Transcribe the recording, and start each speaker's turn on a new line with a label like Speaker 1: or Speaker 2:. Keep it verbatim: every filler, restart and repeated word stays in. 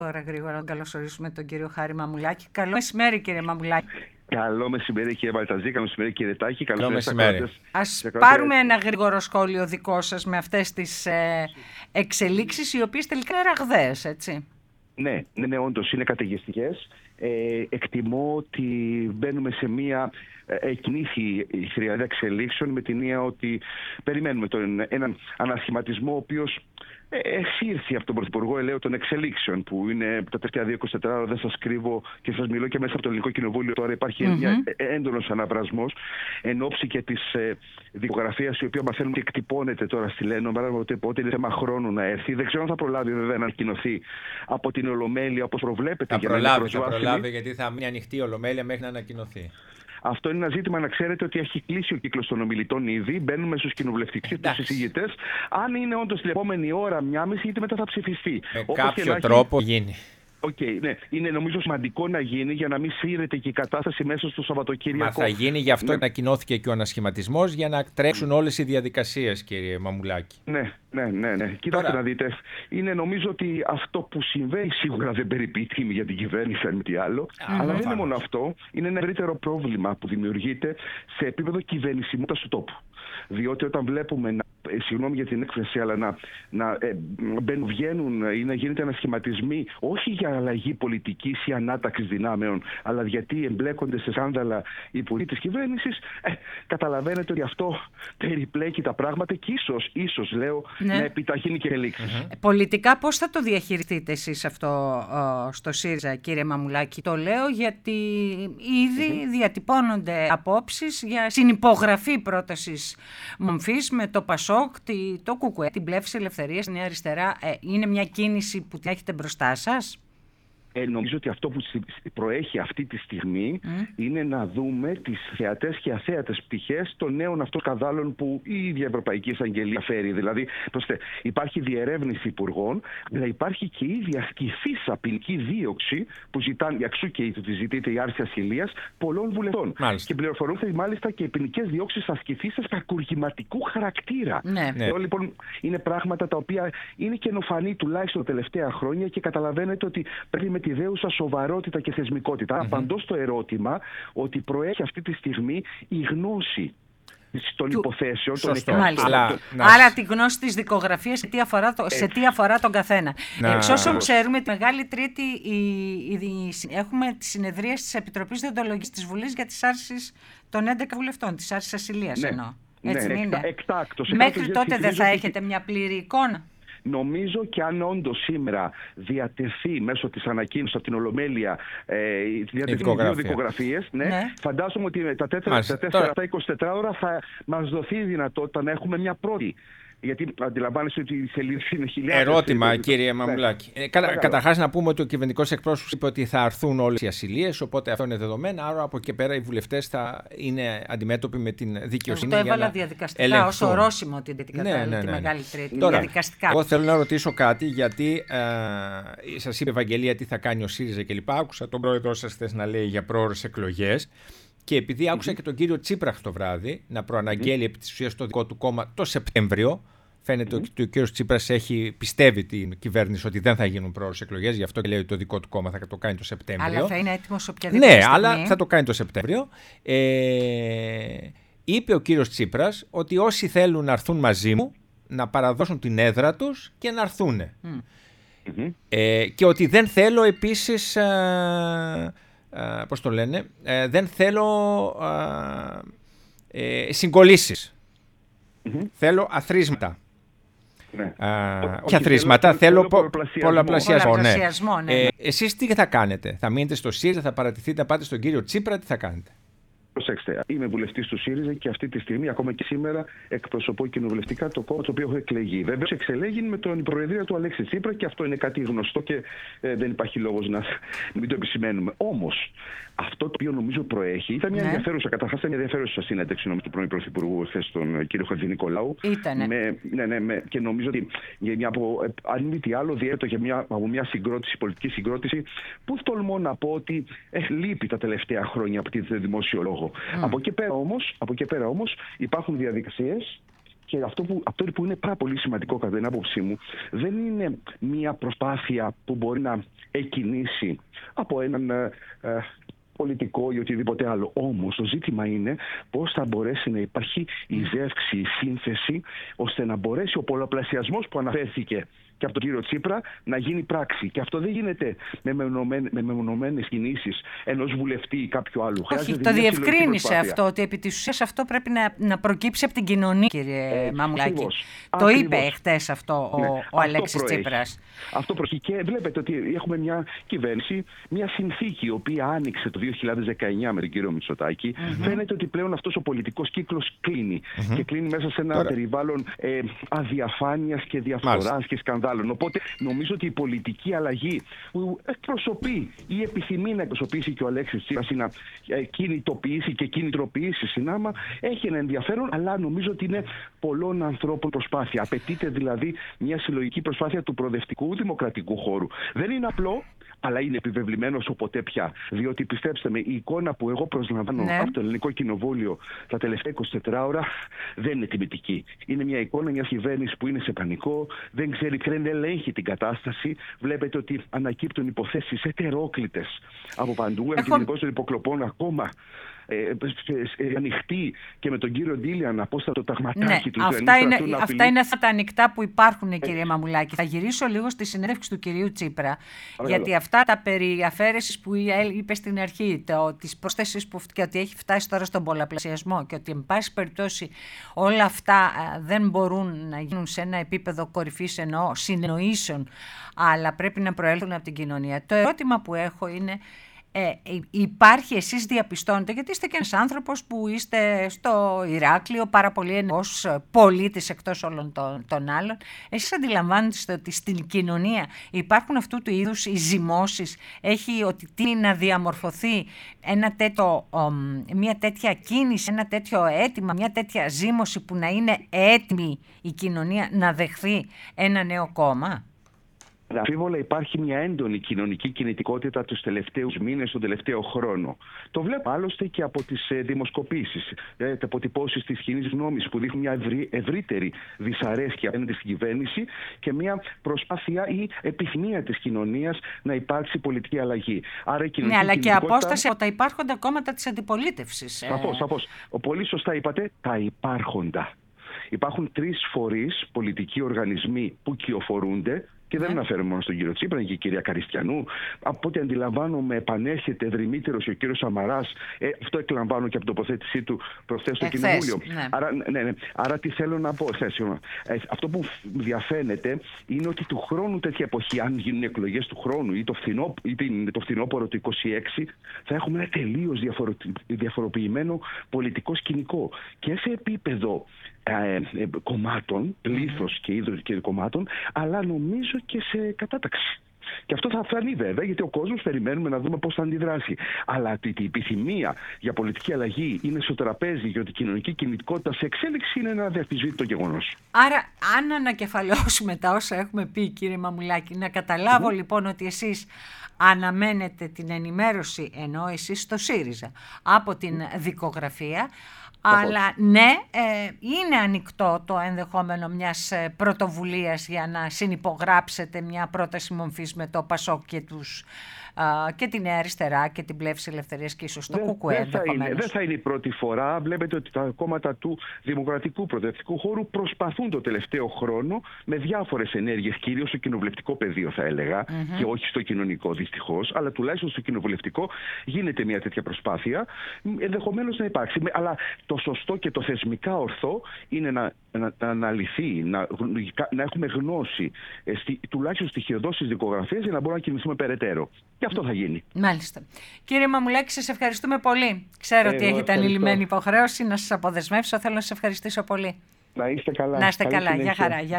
Speaker 1: Τώρα γρήγορα να καλωσορίσουμε τον κύριο Χάρη Μαμουλάκη. Καλό μεσημέρι, κύριε Μαμουλάκη.
Speaker 2: Καλό μεσημέρι, κύριε Βαλταζή. Καλό μεσημέρι, κύριε Τάκη.
Speaker 3: Καλό μεσημέρι.
Speaker 1: Ας πάρουμε ένα γρήγορο σχόλιο δικό σας με αυτές τις ε, εξελίξεις, οι οποίες τελικά είναι ραγδαίες, έτσι.
Speaker 2: Ναι, ναι, ναι, όντως είναι καταιγιστικές. Ε, εκτιμώ ότι μπαίνουμε σε μία ε, κοινή θηρία εξελίξεων, με την έννοια ότι περιμένουμε τον, έναν ανασχηματισμό ο οποίος εξήρθη από τον Πρωθυπουργό ελέω των εξελίξεων, που είναι τα τελευταία δύο είκοσι τέσσερα ώρα, δεν σας κρύβω και σας μιλώ και μέσα από το Ελληνικό Κοινοβούλιο. Τώρα υπάρχει mm-hmm. μια έντονος αναβρασμός εν ώψη και της ε, δικογραφίας, η οποία μαθαίνουμε και εκτυπώνεται τώρα στη Λένομπρα, οπότε είναι θέμα χρόνου να έρθει. Δεν ξέρω αν θα προλάβει βέβαια να ανακοινωθεί από την Ολομέλεια όπως προβλέπεται.
Speaker 3: Θα
Speaker 2: για
Speaker 3: προλάβει,
Speaker 2: να
Speaker 3: θα προλάβει, γιατί θα μείνει ανοιχτή η Ολομέλεια μέχρι να ανακοινωθεί.
Speaker 2: Αυτό είναι ένα ζήτημα, να ξέρετε ότι έχει κλείσει ο κύκλος των ομιλητών ήδη. Μπαίνουμε στους κοινοβουλευτικούς, τους συζητητές. Αν είναι όντως την επόμενη ώρα, μία μισή, γιατί μετά θα ψηφιστεί.
Speaker 3: Με
Speaker 2: Όπως
Speaker 3: κάποιο
Speaker 2: έχει...
Speaker 3: τρόπο γίνει.
Speaker 2: Οκ, okay, ναι. Είναι νομίζω σημαντικό να γίνει για να μην σύρεται και η κατάσταση μέσα στο Σαββατοκύριακο.
Speaker 3: Μα θα γίνει, γι' αυτό
Speaker 2: ναι.
Speaker 3: ανακοινώθηκε και ο ανασχηματισμός, για να τρέξουν όλες οι διαδικασίες, κύριε Μαμουλάκη.
Speaker 2: Ναι, ναι, ναι. ναι. Κοιτάξτε Τώρα... να δείτε. Είναι νομίζω ότι αυτό που συμβαίνει σίγουρα δεν περιποιεί τίμη για την κυβέρνηση, αν μη τι άλλο. Α, αλλά δεν είναι μόνο αυτό. Είναι ένα ευρύτερο πρόβλημα που δημιουργείται σε επίπεδο κυβερνησιμότητας του τόπου. Διότι όταν βλέπουμε, να, ε, συγγνώμη για την έκφραση, αλλά να, να ε, μπαίνουν, βγαίνουν ή να γίνεται ανασχηματισμοί, όχι για αλλαγή πολιτικής ή ανάταξης δυνάμεων, αλλά γιατί εμπλέκονται σε σκάνδαλα οι υπουργοί της κυβέρνησης, ε, καταλαβαίνετε ότι αυτό περιπλέκει τα πράγματα και ίσως, ίσως λέω, ναι. να επιταχύνει και εξελίξεις.
Speaker 1: Mm-hmm. Πολιτικά πώς θα το διαχειριστείτε εσείς αυτό ο, στο ΣΥΡΙΖΑ, κύριε Μαμουλάκη? Το λέω γιατί ήδη mm-hmm. διατυπώνονται απόψεις για συνυπογραφή πρότασης μομφής με το ΠΑΣΟΚ, το ΚΚΕ, την Πλεύση Ελευθερίας, Νέα Αριστερά. Ε, είναι μια κίνηση που την έχετε μπροστά σας?
Speaker 2: Ε, νομίζω ότι αυτό που προέχει αυτή τη στιγμή mm. είναι να δούμε τις θεατές και αθέατες πτυχές των νέων αυτών σκανδάλων που η ίδια Ευρωπαϊκή Εισαγγελία φέρει. Δηλαδή, προστε, υπάρχει διερεύνηση υπουργών, αλλά υπάρχει και η ίδια ασκηθήσα ποινική δίωξη που ζητάνε, για εξού και τη ζητείται η άρση ασυλίας, πολλών βουλευτών. Μάλιστα. Και πληροφορούνται μάλιστα και οι ποινικές διώξεις ασκηθήσας κακουργηματικού χαρακτήρα.
Speaker 1: Ναι.
Speaker 2: Εδώ λοιπόν είναι πράγματα τα οποία είναι καινοφανή τουλάχιστον τα τελευταία χρόνια και καταλαβαίνετε ότι πρέπει με τη δέουσα σοβαρότητα και θεσμικότητα. Mm-hmm. Απαντώ στο ερώτημα ότι προέχει αυτή τη στιγμή η γνώση των του... υποθέσεων. Των
Speaker 1: Αλλά, Άρα τη γνώση της δικογραφίας σε τι αφορά, το, σε τι αφορά τον καθένα. Να... Εξ όσων ξέρουμε, τη Μεγάλη Τρίτη η, η, η, έχουμε τις συνεδρίες της Επιτροπής Δεοντολογικής της Βουλής για τις άρσεις των έντεκα βουλευτών, της άρσης ασυλίας ναι. εννοώ. Έτσι
Speaker 2: ναι,
Speaker 1: είναι.
Speaker 2: Εκτάκτος.
Speaker 1: Μέχρι τότε δεν θα έχετε μια πλήρη εικόνα?
Speaker 2: Νομίζω και αν όντως σήμερα διατεθεί μέσω της ανακοίνωσης από την Ολομέλεια ε, διατεθεί δύο δικογραφίες, ναι, ναι. φαντάζομαι ότι τα τέσσερα είκοσι τέσσερα ώρα θα μας δοθεί η δυνατότητα να έχουμε μια πρώτη. Γιατί αντιλαμβάνεσαι ότι οι σελίδες είναι χιλιάδες.
Speaker 3: Ερώτημα, κύριε Μαμουλάκη. Ναι. Ε, κατα, καταρχάς να πούμε ότι ο κυβερνητικός εκπρόσωπος είπε ότι θα αρθούν όλες οι ασυλίες, οπότε αυτό είναι δεδομένο. Άρα από εκεί πέρα οι βουλευτές θα είναι αντιμέτωποι με την δικαιοσύνη.
Speaker 1: Εγώ το έβαλα διαδικαστικά ως ορόσημο την
Speaker 3: ναι, ναι, ναι, ναι.
Speaker 1: Μεγάλη Τρίτη.
Speaker 3: Τώρα,
Speaker 1: διαδικαστικά.
Speaker 3: Εγώ θέλω να ρωτήσω κάτι, γιατί ε, σας είπε Ευαγγελία τι θα κάνει ο ΣΥΡΙΖΑ κλπ. Άκουσα τον πρόεδρό σας χθες να λέει για πρόωρες εκλογές. Και επειδή άκουσα mm-hmm. και τον κύριο Τσίπρα το βράδυ να προαναγγέλει mm-hmm. επί της ουσίας το δικό του κόμμα το Σεπτέμβριο. Φαίνεται mm-hmm. ότι ο κ. Τσίπρας έχει πιστεύει την κυβέρνηση ότι δεν θα γίνουν πρόωρες εκλογές, γι' αυτό και λέει ότι το δικό του κόμμα θα το κάνει το Σεπτέμβριο.
Speaker 1: Αλλά θα είναι έτοιμος οποιαδήποτε
Speaker 3: Ναι,
Speaker 1: στιγμή.
Speaker 3: αλλά θα το κάνει το Σεπτέμβριο. Ε, είπε ο κύριος Τσίπρας ότι όσοι θέλουν να έρθουν μαζί μου να παραδώσουν την έδρα τους και να έρθουν. Mm-hmm. Ε, και ότι δεν θέλω επίσης, ε, ε, πώς το λένε, ε, δεν θέλω ε, ε, συγκολήσεις. Mm-hmm. Θέλω αθροίσματα.
Speaker 2: Ναι.
Speaker 3: Α, όχι αθροίσματα, θέλω, θέλω πολλαπλασιασμό. πολλαπλασιασμό,
Speaker 1: πολλαπλασιασμό
Speaker 3: ναι.
Speaker 1: ναι.
Speaker 3: Ε, εσείς τι θα κάνετε? Θα μείνετε στο ΣΥΡΙΖΑ, θα παρατηθείτε να πάτε στον κύριο Τσίπρα, τι θα κάνετε?
Speaker 2: Προσέξτε, είμαι βουλευτής του ΣΥΡΙΖΑ και αυτή τη στιγμή, ακόμα και σήμερα, εκπροσωπώ κοινοβουλευτικά το κόμμα το οποίο έχω εκλεγεί. Βέβαια, εξελέγει με την προεδρία του Αλέξη Τσίπρα και αυτό είναι κάτι γνωστό και ε, δεν υπάρχει λόγος να μην το επισημαίνουμε. Όμως, αυτό το οποίο νομίζω προέχει ήταν μια ναι. ενδιαφέρουσα, καταρχάς ήταν μια ενδιαφέρουσα συνέντευξη νομίζω, του πρώην Πρωθυπουργού χθες τον κύριο Χατζηνικολάου.
Speaker 1: Ήτανε.
Speaker 2: Με, ναι, ναι, με, και νομίζω ότι για μια, από, αν μη τι άλλο, διέτω για μια, από μια συγκρότηση, πολιτική συγκρότηση, που τολμώ να πω ότι ε, λείπει τα τελευταία χρόνια από τη δημόσιο λόγο. Mm. Από εκεί πέρα όμως, από εκεί πέρα όμως υπάρχουν διαδικασίες Και αυτό που, αυτό που είναι πάρα πολύ σημαντικό κατά την άποψή μου, δεν είναι μια προσπάθεια που μπορεί να εκκινήσει από έναν ε, ε, πολιτικό ή οτιδήποτε άλλο. Όμως το ζήτημα είναι πώς θα μπορέσει να υπάρχει η ζεύξη, η σύνθεση, ώστε να μπορέσει ο πολλαπλασιασμός που αναφέρθηκε και από τον κύριο Τσίπρα να γίνει πράξη. Και αυτό δεν γίνεται με μεμονωμένες κινήσεις ενός βουλευτή ή κάποιου άλλου.
Speaker 1: Όχι, το διευκρίνησε αυτό, ότι επί της ουσίας αυτό πρέπει να, να προκύψει από την κοινωνία, κύριε ε, Μαμουλάκη.
Speaker 2: Ακριβώς,
Speaker 1: το
Speaker 2: ακριβώς.
Speaker 1: είπε χτες αυτό
Speaker 2: ναι,
Speaker 1: ο, ο Αλέξης Τσίπρας.
Speaker 2: Αυτό προέχει. Και βλέπετε ότι έχουμε μια κυβέρνηση, μια συνθήκη, η οποία άνοιξε το δύο χιλιάδες δεκαεννιά με τον κύριο Μητσοτάκη. Mm-hmm. Φαίνεται ότι πλέον αυτός ο πολιτικός κύκλος κλείνει. Mm-hmm. Και κλείνει μέσα σε ένα Τώρα... περιβάλλον ε, αδιαφάνειας και διαφθοράς και σκανδάλων. Οπότε νομίζω ότι η πολιτική αλλαγή που εκπροσωπεί ή επιθυμεί να εκπροσωπήσει και ο Αλέξης Τσίπρας ή να κινητοποιήσει και κινητροποιήσει συνάμα έχει ένα ενδιαφέρον, αλλά νομίζω ότι είναι πολλών ανθρώπων προσπάθεια. Απαιτείται δηλαδή μια συλλογική προσπάθεια του προοδευτικού δημοκρατικού χώρου. Δεν είναι απλό, αλλά είναι επιβεβλημένο όσο ποτέ πια. Διότι πιστέψτε με, η εικόνα που εγώ προσλαμβάνω ναι. από το Ελληνικό Κοινοβούλιο τα τελευταία είκοσι τέσσερις ώρα δεν είναι τιμητική. Είναι μια εικόνα μιας κυβέρνησης που είναι σε πανικό, δεν ξέρει ποια δεν ελέγχει την κατάσταση. Βλέπετε ότι ανακύπτουν υποθέσεις ετερόκλητες από παντού. Έχω... Και των υποκλοπών ακόμα ε, ε, ε, ανοιχτή και με τον κύριο Ντίλιαν απόστατο ταγματάκι
Speaker 1: ναι,
Speaker 2: του.
Speaker 1: Αυτά είναι, αυτά είναι αυτά τα ανοιχτά που υπάρχουν, κύριε Μαμουλάκη. Θα γυρίσω λίγο στη συνέντευξη του κυρίου Τσίπρα. Παρακαλώ. Γιατί αυτά τα περί αφαίρεσης που είπε στην αρχή, της πρόσθεσης που και ότι έχει φτάσει τώρα στον πολλαπλασιασμό και ότι εν πάση περιπτώσει όλα αυτά δεν μπορούν να γίνουν σε ένα επίπεδο κορυφής εννοώ συνεννοήσεων, αλλά πρέπει να προέλθουν από την κοινωνία. Το ερώτημα που έχω είναι, Ε, υπάρχει, εσείς διαπιστώνετε, γιατί είστε και ένας άνθρωπος που είστε στο Ηράκλειο πάρα πολύ ενεργός πολίτης εκτός όλων των, των άλλων, εσείς αντιλαμβάνεστε ότι στην κοινωνία υπάρχουν αυτού του είδους οι ζυμώσεις, έχει ότι τίνει να διαμορφωθεί ένα τέτοιο, μια τέτοια κίνηση, ένα τέτοιο αίτημα, μια τέτοια ζύμωση που να είναι έτοιμη η κοινωνία να δεχθεί ένα νέο κόμμα?
Speaker 2: Αμφίβολα υπάρχει μια έντονη κοινωνική κινητικότητα τους τελευταίους μήνες, τον τελευταίο χρόνο. Το βλέπω άλλωστε και από τις ε, δημοσκοπήσεις, ε, τα αποτυπώσεις της κοινής γνώμης που δείχνουν μια ευρύ, ευρύτερη δυσαρέσκεια απέναντι στην κυβέρνηση και μια προσπάθεια ή επιθυμία της κοινωνίας να υπάρξει πολιτική αλλαγή. Άρα, η
Speaker 1: ναι, αλλά και απόσταση από τα υπάρχοντα κόμματα της αντιπολίτευσης.
Speaker 2: Σαφώς, σαφώς. Ο πολύ σωστά είπατε, τα υπάρχοντα. Υπάρχουν τρεις φορείς, πολιτικοί οργανισμοί που κυοφορούνται. Και δεν αναφέρομαι μόνο στον κύριο Τσίπρα και η κυρία Καριστιανού. Από ό,τι αντιλαμβάνομαι, επανέρχεται δρυμύτερος ο κύριος Σαμαράς. Ε, αυτό εκλαμβάνω και από την τοποθέτησή του προχθές στο Κοινοβούλιο. Ναι. Άρα, ναι, ναι. Άρα, τι θέλω να πω. Ε, αυτό που διαφαίνεται είναι ότι του χρόνου τέτοια εποχή, αν γίνουν εκλογές του χρόνου ή το, φθινό, ή το φθινόπωρο του είκοσι έξι, θα έχουμε ένα τελείως διαφορο, διαφοροποιημένο πολιτικό σκηνικό. Και σε επίπεδο Ε, ε, κομμάτων, πλήθος και είδος και κομμάτων, αλλά νομίζω και σε κατάταξη. Και αυτό θα φανεί βέβαια, γιατί ο κόσμος περιμένουμε να δούμε πώς θα αντιδράσει. Αλλά ότι η επιθυμία για πολιτική αλλαγή είναι στο τραπέζι, γιατί η κοινωνική κινητικότητα σε εξέλιξη είναι ένα αδιαφυσβήτητο γεγονός.
Speaker 1: Άρα, αν ανακεφαλαιώσουμε τα όσα έχουμε πει, κύριε Μαμουλάκη, να καταλάβω mm. λοιπόν ότι εσείς αναμένετε την ενημέρωση, ενώ εσείς στο ΣΥΡΙΖΑ, από την δικογραφία. Αλλά ναι, ε, είναι ανοιχτό το ενδεχόμενο μιας πρωτοβουλίας για να συνυπογράψετε μια πρόταση μορφής με το ΠΑΣΟΚ και, τους, α, και την Νέα Αριστερά και την Πλεύση Ελευθερίας και ίσως το ΚΚΕ ενδεχομένως.
Speaker 2: Δεν θα είναι η πρώτη φορά. Βλέπετε ότι τα κόμματα του δημοκρατικού προοδευτικού χώρου προσπαθούν το τελευταίο χρόνο με διάφορες ενέργειες, κυρίως στο κοινοβουλευτικό πεδίο θα έλεγα, mm-hmm. και όχι στο κοινωνικό δυστυχώς, αλλά τουλάχιστον στο κοινοβουλευτικό γίνεται μια τέτοια προσπάθεια, ενδεχομένως να υπάρξει. Αλλά το σωστό και το θεσμικά ορθό είναι να, να, να αναλυθεί, να, να έχουμε γνώση ε, στη, τουλάχιστον στοιχειοδός της δικογραφίας για να μπορούμε να κινηθούμε περαιτέρω. Και αυτό θα γίνει.
Speaker 1: Μάλιστα. Κύριε Μαμουλάκη, σας ευχαριστούμε πολύ. Ξέρω ε, ότι έχετε ανηλυμένη υποχρέωση να σας αποδεσμεύσω. Θέλω να σας ευχαριστήσω πολύ.
Speaker 2: Να είστε καλά.
Speaker 1: Να είστε καλά. Γεια χαρά.